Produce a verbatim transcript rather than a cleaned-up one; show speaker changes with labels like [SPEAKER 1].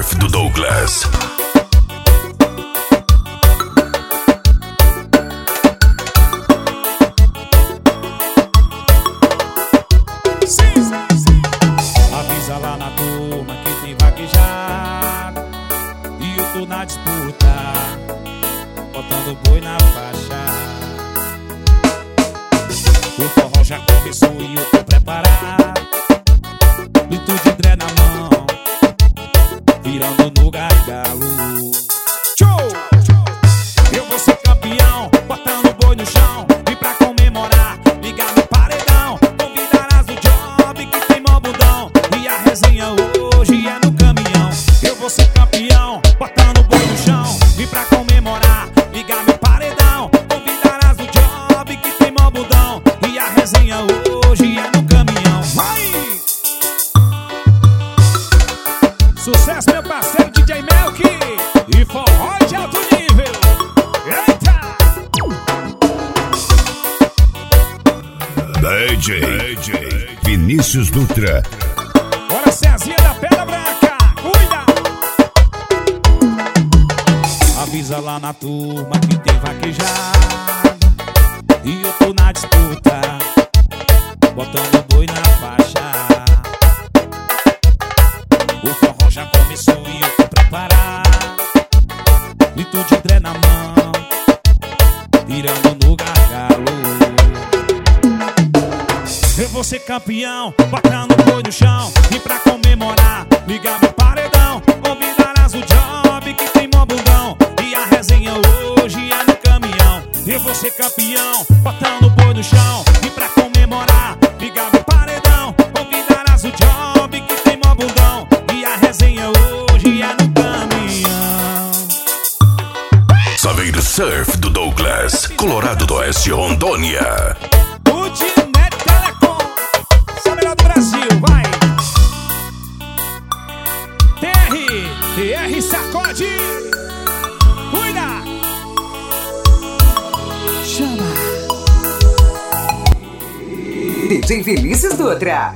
[SPEAKER 1] surf do Douglas.
[SPEAKER 2] Avisa lá na turma que tem vaquejada e eu tô na disputa, botando boi na faixa. O forró já começou e eu tô preparado, litro de dré na mão, virando no gargalo. Show! Eu vou ser campeão, botando boi no chão, e pra comemorar, ligar no paredão, convidarás o Job que tem mó bundão, e a resenha hoje é no caminhão. Eu vou ser campeão, botando boi no chão, e pra comemorar, ligar meu paredão, convidarás o Job que tem mó bundão, e a resenha hoje é no caminhão. Vai! Sucesso, meu parceiro D J Melk e forró de alto nível. Eita!
[SPEAKER 1] D J, D J Vinícius Dutra.
[SPEAKER 2] Bora, Cezinha da Pedra Branca, cuida! Avisa lá na turma que tem vaquejada e eu tô na disputa, botando boi na faixa. O forró já começou e eu tô preparado, litro de dré na mão, virando no gargalo. Eu vou ser campeão, botando boi no chão, e pra comemorar, ligar meu paredão, convidarás o Job que tem mó bundão, e a resenha hoje é no caminhão. Eu vou ser campeão, botando boi no chão, e pra comemorar, ligar meu paredão, convidarás o Job que tem mó bundão, e a resenha hoje é no caminhão.
[SPEAKER 1] Saveiro Surf do Douglas, Colorado do Oeste, Rondônia.
[SPEAKER 2] Udnet Telecom, essa é a melhor do Brasil, vai! T R, T R sacode, cuida!
[SPEAKER 3] D J Vinícius Dutra.